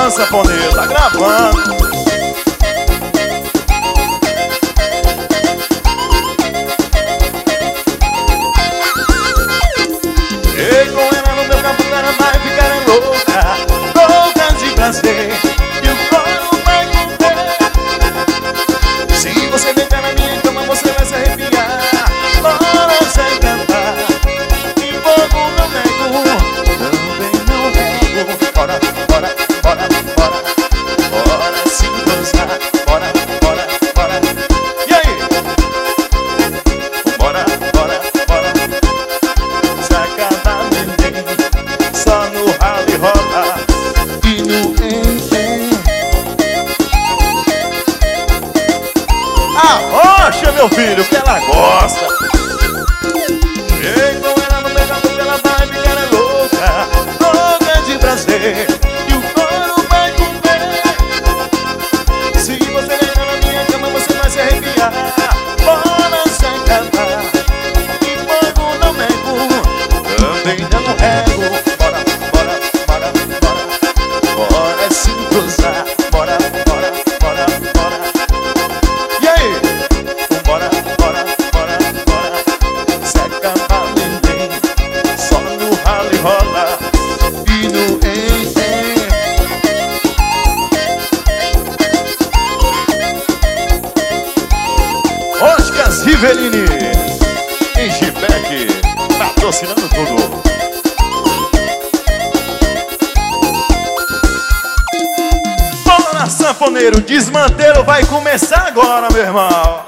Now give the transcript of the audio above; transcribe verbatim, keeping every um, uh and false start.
gravando, sanfoneiro, tá gravando. Ei, com ela no meu campo, ela vai ficar louca, louca de prazer, e o corpo vai correr. Se você deitar na minha cama, você vai se arrepiar. Bora sem cantar, e fogo não nego, também não nego. Bora, bora, bora, bora, bora se gozar. Bora, bora, bora. E aí? Bora, bora, bora. Sacanagem, só no rally rola e no em-em. Arrocha, meu filho, que ela gosta. Ei, com ela no meu campo, ela vai ficar louca, louca de prazer, e o couro vai comer. Se você deitar na minha cama, você vai se arrepiar. Bora sem cantar, e fogo não nego, também não rego. Bora, bora, bora, bora, bora se cruzar. Bora, bora, bora, bora. E aí? Bora, bora, bora, bora. Seca pra ninguém, só no rally rola e no em-em. Oscars Rivelini, em Gipec, patrocinando tudo. Bora, sanfoneiro, desmantelo vai começar agora, meu irmão.